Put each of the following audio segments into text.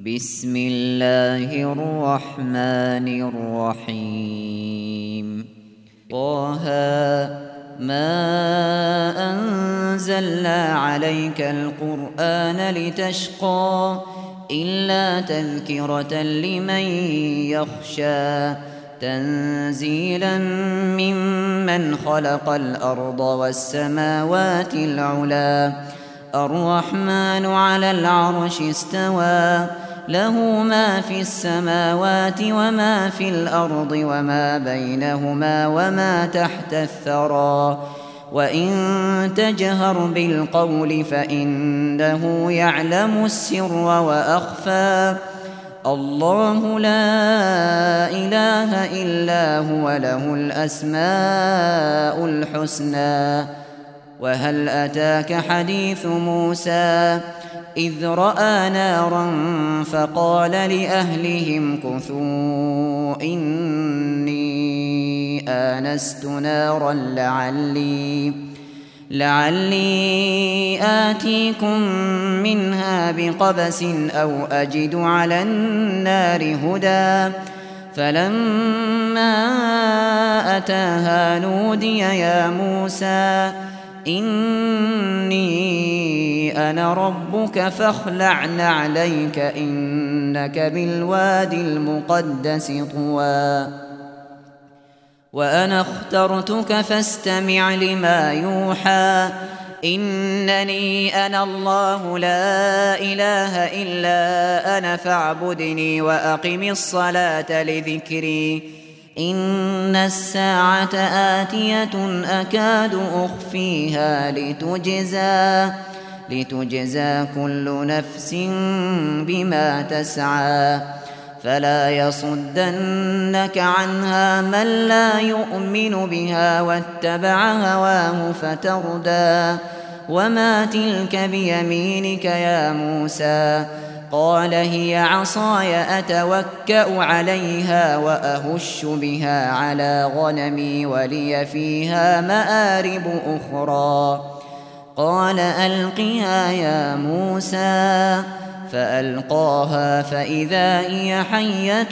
بسم الله الرحمن الرحيم. طه ما أنزلنا عليك القرآن لتشقى إلا تذكرة لمن يخشى تنزيلا ممن خلق الأرض والسماوات العلى الرحمن على العرش استوى له ما في السماوات وما في الأرض وما بينهما وما تحت الثرى وإن تجهر بالقول فإنه يعلم السر وأخفى الله لا إله إلا هو له الأسماء الحسنى. وهل أتاك حديث موسى إذ رأى نارا فقال لأهلهم كثوا إني آنست نارا لعلي آتيكم منها بقبس أو أجد على النار هدى فلما أتاها نودي يا موسى إني أنا ربك فاخلع نعليك إنك بالوادي المقدس طوى وأنا اخترتك فاستمع لما يوحى إنني أنا الله لا إله إلا أنا فاعبدني وأقم الصلاة لذكري إن الساعة آتية أكاد أخفيها لتجزى كل نفس بما تسعى فلا يصدنك عنها من لا يؤمن بها واتبع هواه فتردى وما تلك بيمينك يا موسى قال هي عصاي أتوكأ عليها وأهش بها على غنمي ولي فيها مآرب أخرى قال ألقها يا موسى فألقاها فإذا هي حية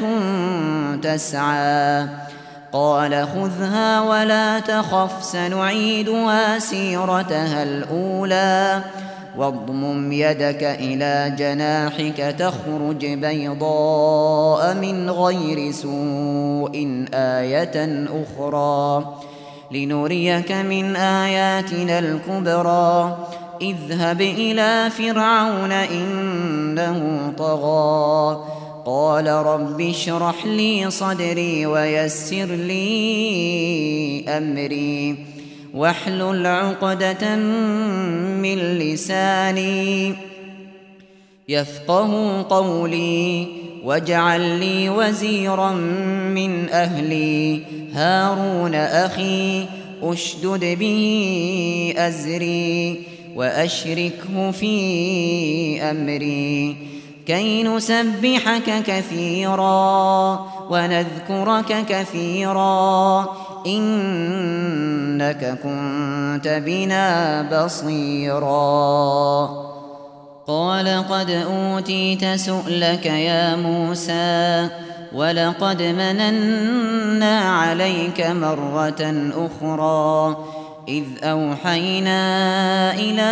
تسعى قال خذها ولا تخف سنعيدها سيرتها الأولى واضمم يدك إلى جناحك تخرج بيضاء من غير سوء آية أخرى لنريك من آياتنا الكبرى اذهب إلى فرعون إنه طغى قال رب اشرح لي صدري ويسر لي أمري واحلل عقدة من لساني يفقه قولي واجعل لي وزيرا من أهلي هارون أخي أشدد به أزري وأشركه في أمري كي نسبحك كثيرا ونذكرك كثيرا إنك كنت بنا بصيرا قال قد أوتيت سؤلك يا موسى ولقد مننا عليك مرة أخرى إذ أوحينا إلى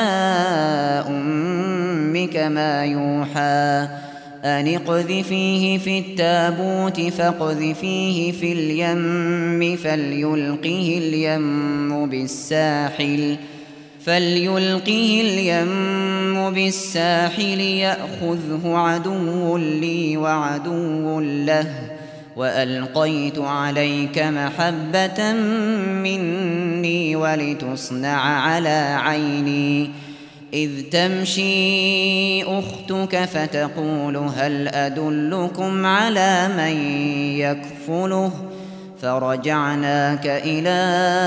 أمك ما يوحى أن اقذفيه في التابوت فاقذفيه في اليم فليلقه اليم بالساحل يأخذه عدو لي وعدو له وألقيت عليك محبة مني ولتصنع على عيني إذ تمشي أختك فتقول هل أدلكم على من يكفله فرجعناك إلى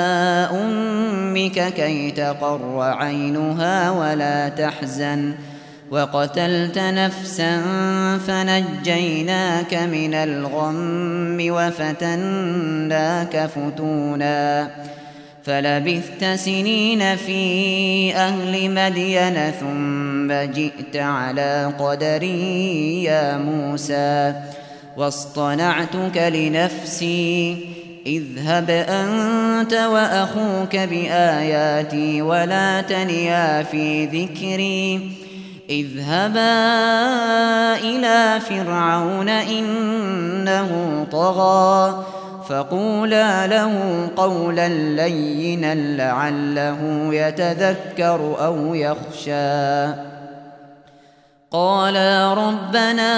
أمك كي تقر عينها ولا تحزن وقتلت نفسا فنجيناك من الغم وفتناك فتونا فلبثت سنين في أهل مدين ثم ثم جئت على قدري يا موسى واصطنعتك لنفسي اذهب أنت وأخوك بآياتي ولا تنيا في ذكري اذهبا إلى فرعون إنه طغى فقولا له قولا لينا لعله يتذكر أو يخشى قالا ربنا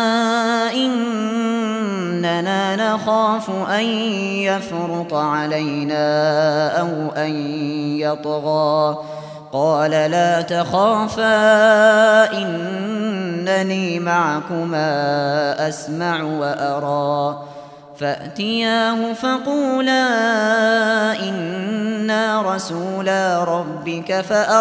إننا نخاف أن يفرط علينا أو أن يطغى قال لا تخافا إنني معكما أسمع وأرى فأتياه فقولا إنا رسولا ربك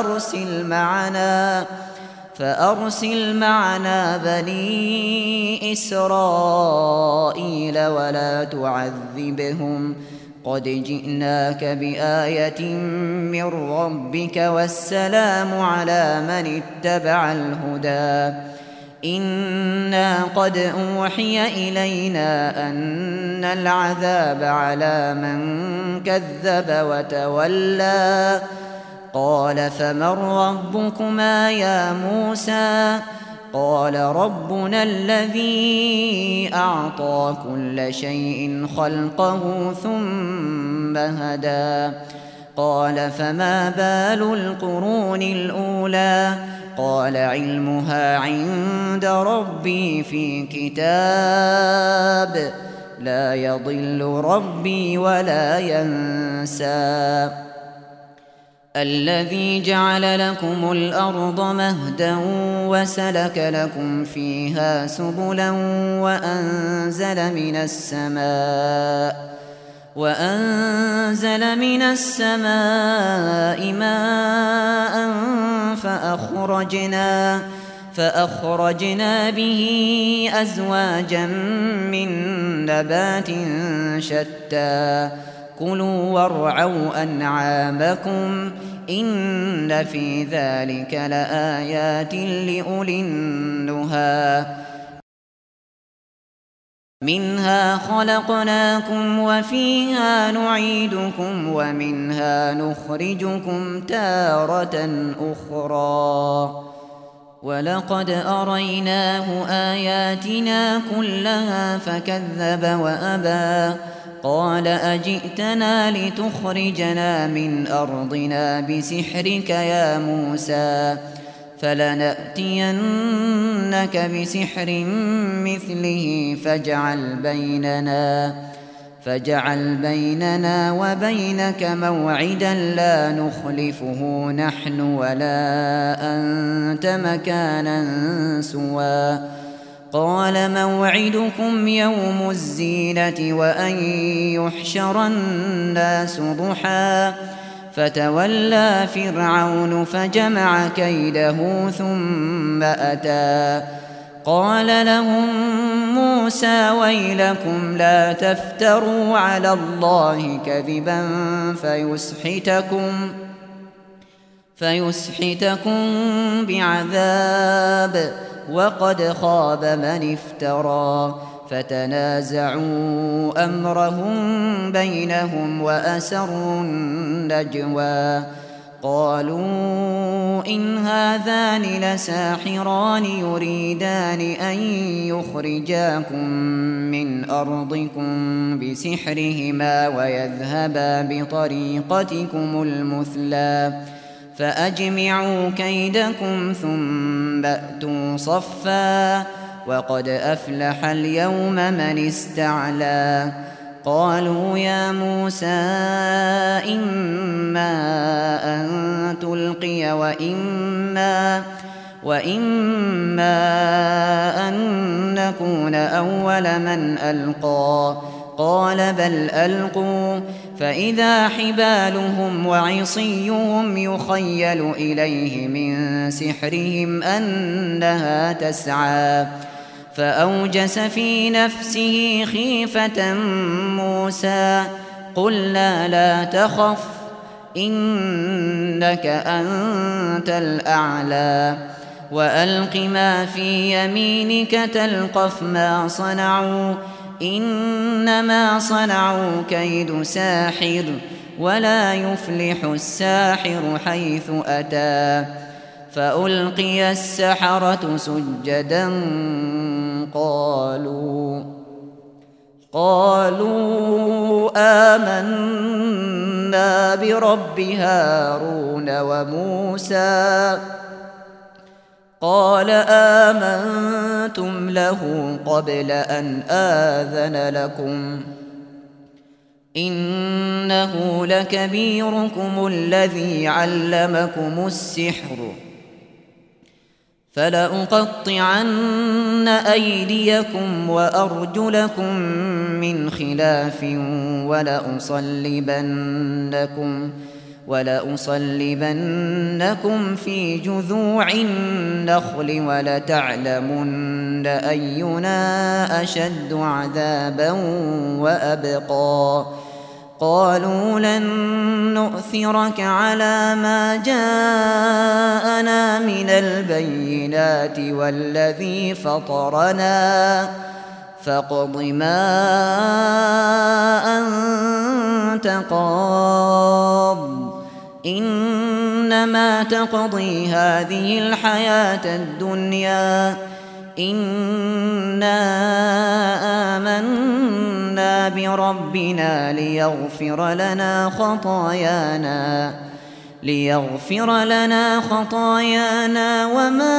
فأرسل معنا بني إسرائيل ولا تعذبهم قد جئناك بآية من ربك والسلام على من اتبع الهدى إنا قد أوحي إلينا أن العذاب على من كذب وتولى قال فمن ربكما يا موسى قال ربنا الذي أعطى كل شيء خلقه ثم هدى قال فما بال القرون الأولى قال علمها عند ربي في كتاب لا يضل ربي ولا ينسى الذي جعل لكم الأرض مهدا وسلك لكم فيها سبلا وأنزل من السماء ماء فأخرجنا به أزواجا من نبات شتى كلوا وارعوا أنعامكم إن في ذلك لآيات لأولي النهى منها خلقناكم وفيها نعيدكم ومنها نخرجكم تارة أخرى ولقد أريناه آياتنا كلها فكذب وأبى قال أجئتنا لتخرجنا من أرضنا بسحرك يا موسى فلنأتينك بسحر مثله فاجعل بيننا وبينك موعدا لا نخلفه نحن ولا أنت مكانا سوى قال موعدكم يوم الزينة وأن يحشر الناس ضحى فتولى فرعون فجمع كيده ثم أتى قال لهم موسى ويلكم لا تفتروا على الله كذبا فيسحتكم بعذاب وقد خاب من افترى فتنازعوا أمرهم بينهم وأسروا النجوى قالوا إن هذان لساحران يريدان أن يخرجاكم من أرضكم بسحرهما ويذهبا بطريقتكم المثلى فأجمعوا كيدكم ثم أتوا صفا وقد أفلح اليوم من استعلى قالوا يا موسى إما أن تلقي وإما أن نكون أول من ألقى قال بل ألقوا فإذا حبالهم وعصيهم يخيل إليه من سحرهم أنها تسعى فأوجس في نفسه خيفة موسى قلنا لا تخف إنك أنت الأعلى وألق ما في يمينك تلقف ما صنعوا إنما صنعوا كيد ساحر ولا يفلح الساحر حيث أتى فألقي السحرة سجدا قالوا آمنا برب هارون وموسى قال آمنتم له قبل أن آذن لكم إنه لكبيركم الذي علمكم السحر فلأقطعن أيديكم وأرجلكم من خلاف ولأصلبنكم في جذوع النخل ولتعلمن أينا أشد عذابا وأبقى قالوا لن نؤثرك على ما جاءنا من البينات والذي فطرنا فاقض ما أنت قاض إنما تقضي هذه الحياة الدنيا إنا آمنا بربنا ليغفر لنا خطايانا وما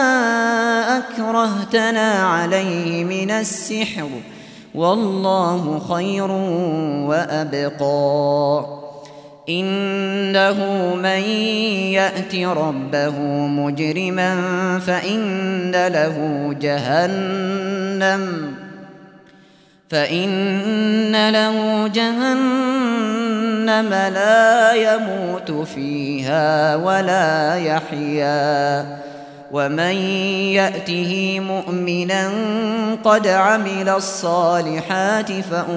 أكرهتنا عليه من السحر والله خير وأبقى إنه من يأت ربه مجرما فإن له جهنم لا يموت فيها ولا يحيا ومن يأته مؤمنا قد عمل الصالحات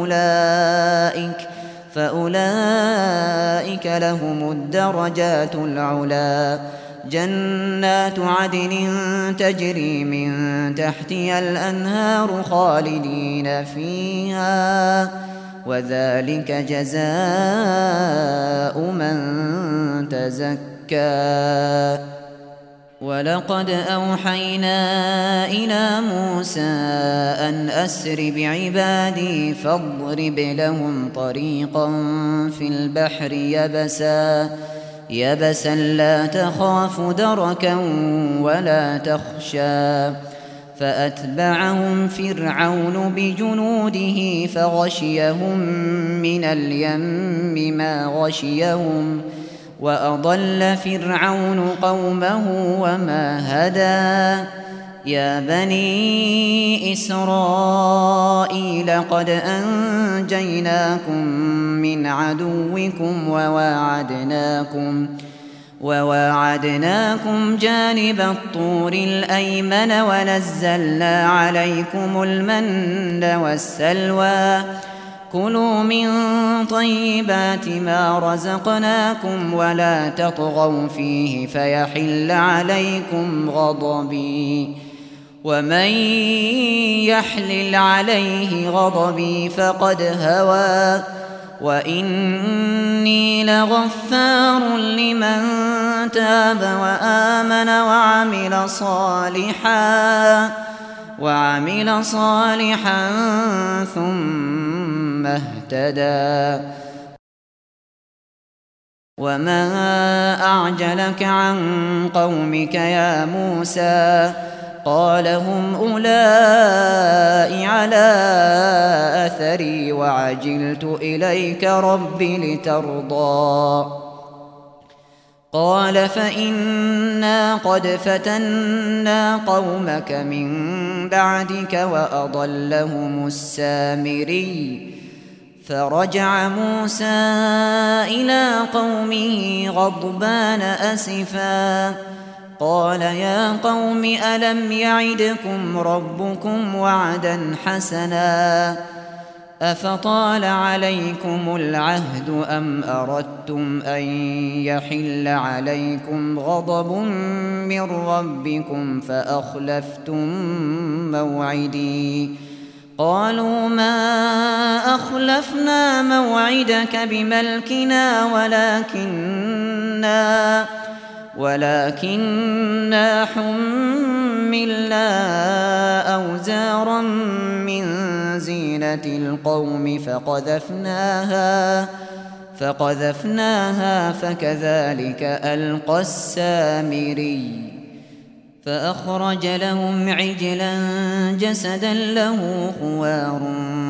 فأولئك لهم الدرجات العلا جنات عدن تجري من تحتها الأنهار خالدين فيها وذلك جزاء من تزكى ولقد أوحينا إلى موسى أن أسر بعبادي فاضرب لهم طريقا في البحر يبسا لا تخاف دركا ولا تخشى فأتبعهم فرعون بجنوده فغشيهم من اليم ما غشيهم وأضل فرعون قومه وما هدى يا بني إسرائيل قد أنجيناكم من عدوكم وواعدناكم جانب الطور الأيمن ونزلنا عليكم المن والسلوى كلوا من طيبات ما رزقناكم ولا تطغوا فيه فيحل عليكم غضبي ومن يحلل عليه غضبي فقد هوى وإني لغفار لمن تاب وآمن وعمل صالحا ثم اهتدى وما أعجلك عن قومك يا موسى قال هم أولئك على أثري وعجلت إليك رب لترضى قال فإنا قد فتنا قومك من بعدك وأضلهم السامري فرجع موسى إلى قومه غضبان أسفا قال يا قوم ألم يعدكم ربكم وعدا حسنا أفطال عليكم العهد أم أردتم أن يحل عليكم غضب من ربكم فأخلفتم موعدي قالوا ما أخلفنا موعدك بملكنا ولكننا حملنا أوزارا من زينة القوم فقذفناها فكذلك ألقى السامري فأخرج لهم عجلا جسدا له خوار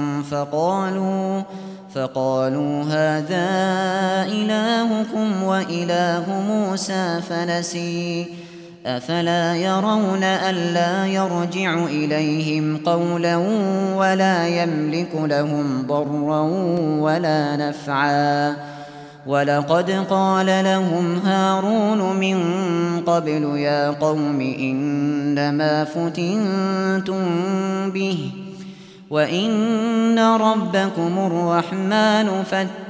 فقالوا هذا إلهكم وإله موسى فنسي أفلا يرون ألا يرجع إليهم قولا ولا يملك لهم ضرا ولا نفعا ولقد قال لهم هارون من قبل يا قوم إنما فتنتم به وإن ربكم الرحمن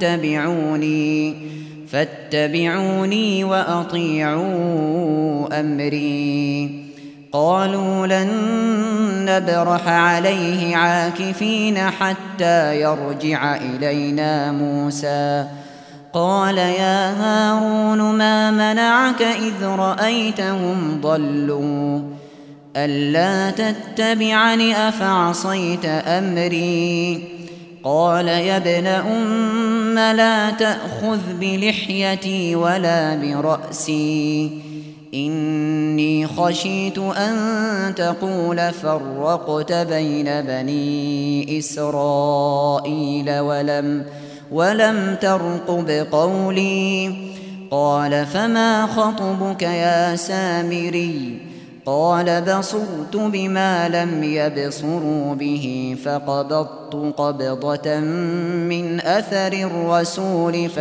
فاتبعوني وأطيعوا أمري قالوا لن نبرح عليه عاكفين حتى يرجع إلينا موسى قال يا هارون ما منعك إذ رأيتهم ضلوا ألا تتبعني أفعصيت أمري قال يا ابن أم لا تأخذ بلحيتي ولا برأسي إني خشيت أن تقول فرقت بين بني إسرائيل ولم ترقب قولي قال فما خطبك يا سامري قال بصرت بما لم يبصروا به فقبضت قبضة من أثر الرسول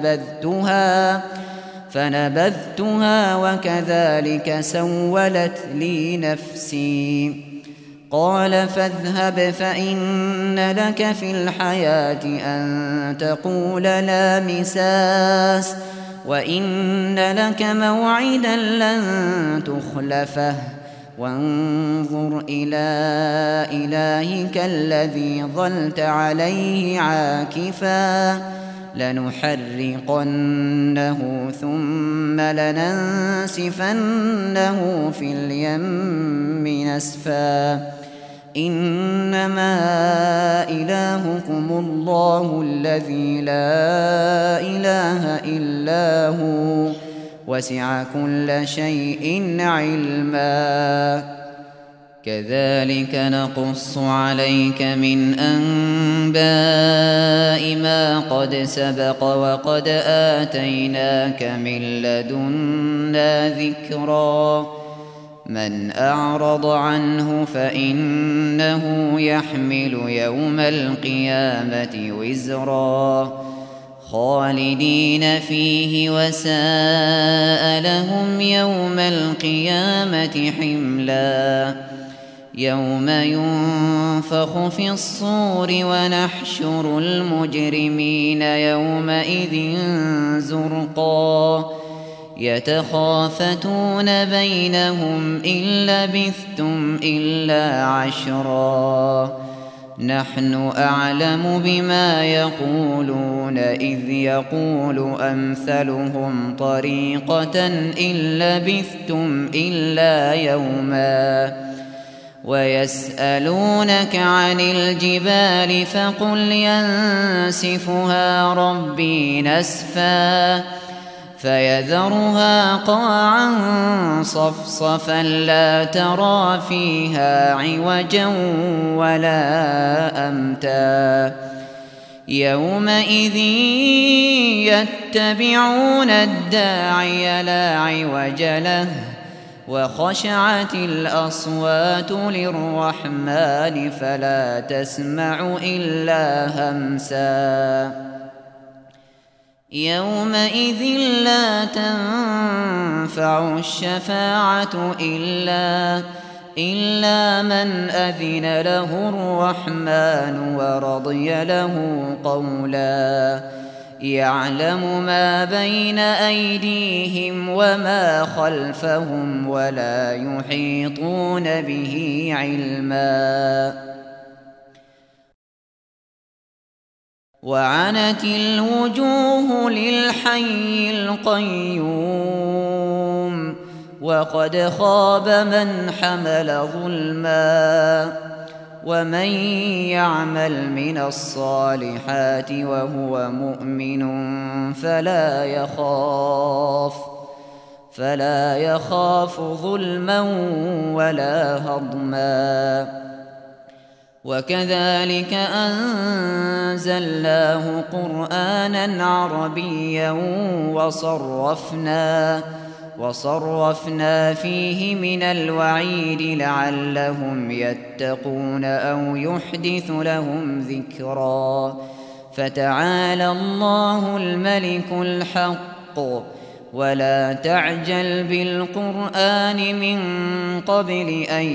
فنبذتها وكذلك سولت لي نفسي قال فاذهب فإن لك في الحياة أن تقول لا مساس وإن لك موعدا لن تخلفه وانظر إلى إلهك الذي ظلت عليه عاكفا لنحرقنه ثم لننسفنه في اليم نسفا إنما إلهكم الله الذي لا إله إلا هو وسع كل شيء علما كذلك نقص عليك من أنباء ما قد سبق وقد آتيناك من لدنا ذكرا من أعرض عنه فإنه يحمل يوم القيامة وزرا خالدين فيه وساء لهم يوم القيامة حملا يوم ينفخ في الصور ونحشر المجرمين يومئذ زرقا يتخافتون بينهم إن لبثتم إلا عشرا نحن أعلم بما يقولون إذ يقول أمثلهم طريقة إن لبثتم إلا يوما ويسألونك عن الجبال فقل ينسفها ربي نسفا فيذرها قاعا صفصفا لا ترى فيها عوجا ولا أمتا يومئذ يتبعون الداعي لا عوج له وخشعت الأصوات للرحمن فلا تسمع إلا همسا يومئذ لا تنفع الشفاعة إلا من أذن له الرحمن ورضي له قولا يعلم ما بين أيديهم وما خلفهم ولا يحيطون به علما وعنت الوجوه للحي القيوم وقد خاب من حمل ظلما ومن يعمل من الصالحات وهو مؤمن فلا يخاف ظلما ولا هضما وكذلك أنزلناه قرآنا عربيا وصرفنا فيه من الوعيد لعلهم يتقون أو يحدث لهم ذكرا فتعالى الله الملك الحق ولا تعجل بالقرآن من قبل أن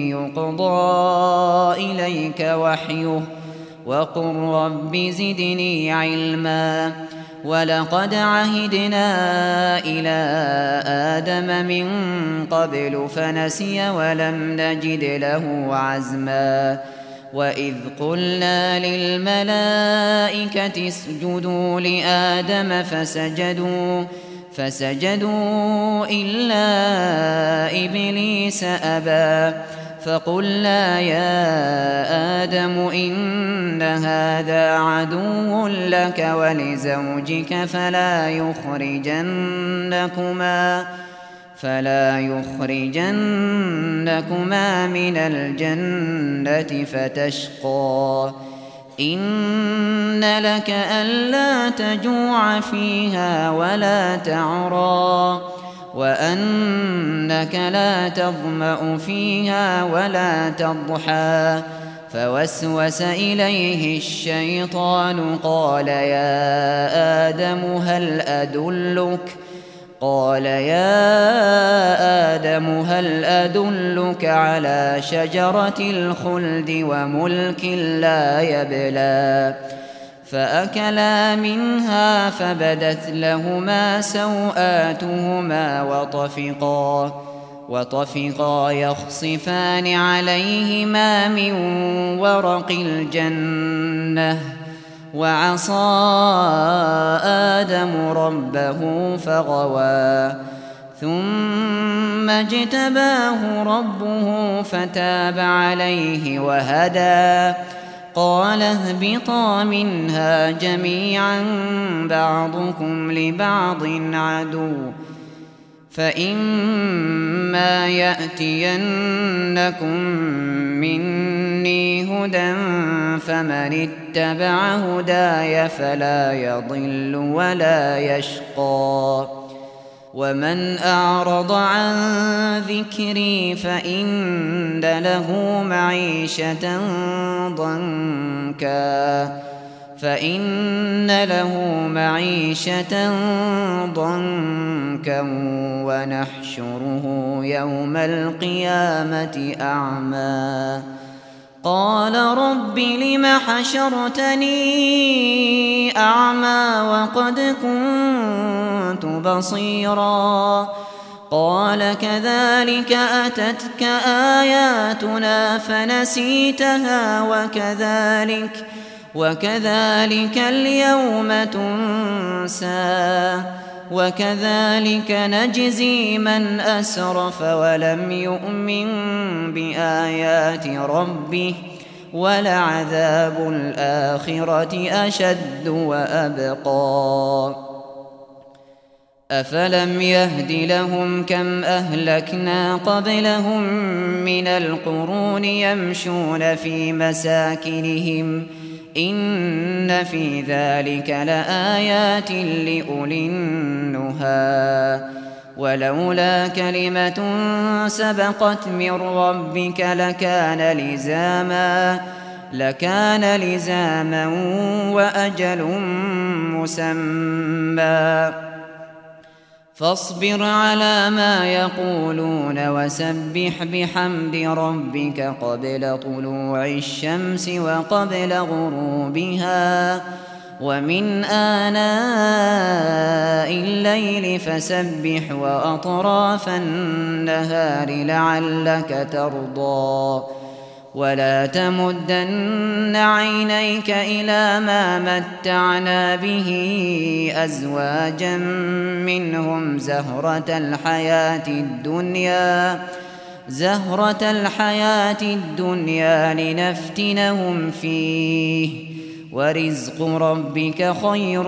يقضى إليك وحيه وقل رب زدني علما ولقد عهدنا إلى آدم من قبل فنسي ولم نجد له عزما وإذ قلنا للملائكة اسجدوا لآدم فسجدوا إلا إبليس أبى فقلنا يا آدم إن هذا عدو لك ولزوجك فلا يخرجنكما من الجنة فتشقى إن لك ألا تجوع فيها ولا تعرى وأنك لا تظمأ فيها ولا تضحى فوسوس إليه الشيطان قال يا آدم هل أدلك على شجرة الخلد وملك لا يبلى فأكلا منها فبدت لهما سوآتهما وطفقا يخصفان عليهما من ورق الجنة وعصى آدم ربه فغوى ثم اجتباه ربه فتاب عليه وهدى قال اهبطا منها جميعا بعضكم لبعض عدو فإما يأتينكم مني هدى فمن اتبع هداي فلا يضل ولا يشقى ومن أعرض عن ذكري فإن له معيشة ضنكا ونحشره يوم القيامة أعمى قال رب لم حشرتني أعمى وقد كنت بصيرا قال كذلك أتتك آياتنا فنسيتها وكذلك اليوم تنسى وكذلك نجزي من أسرف ولم يؤمن بآيات ربه ولعذاب الآخرة أشد وأبقى أفلم يهد لهم كم أهلكنا قبلهم من القرون يمشون في مساكنهم إن في ذلك لآيات لأولي النهى ولولا كلمة سبقت من ربك لكان لزاما وأجل مسمى فاصبر على ما يقولون وسبح بحمد ربك قبل طلوع الشمس وقبل غروبها ومن آناء الليل فسبح وأطراف النهار لعلك ترضى ولا تمدن عينيك إلى ما متعنا به أزواجا منهم زهرة الحياة الدنيا لنفتنهم فيه ورزق ربك خير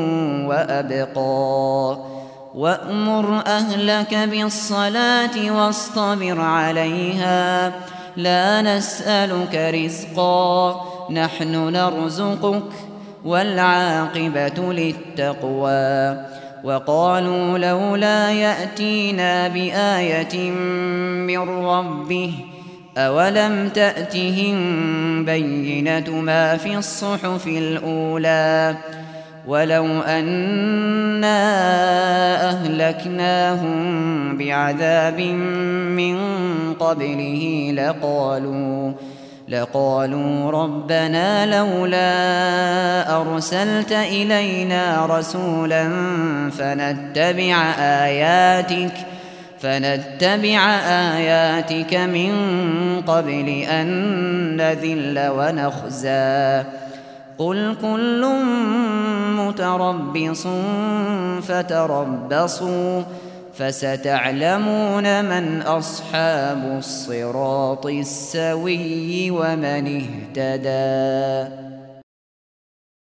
وأبقى وأمر أهلك بالصلاة واصطبر عليها لا نسألك رزقا نحن نرزقك والعاقبة للتقوى وقالوا لولا يأتينا بآية من ربه أولم تأتهم بينة ما في الصحف الأولى ولو أنا أهلكناهم بعذاب من قبله لقالوا ربنا لولا أرسلت إلينا رسولا فنتبع آياتك من قبل أن نذل ونخزى قل كل متربص فتربصوا فستعلمون من أصحاب الصراط السوي ومن اهتدى.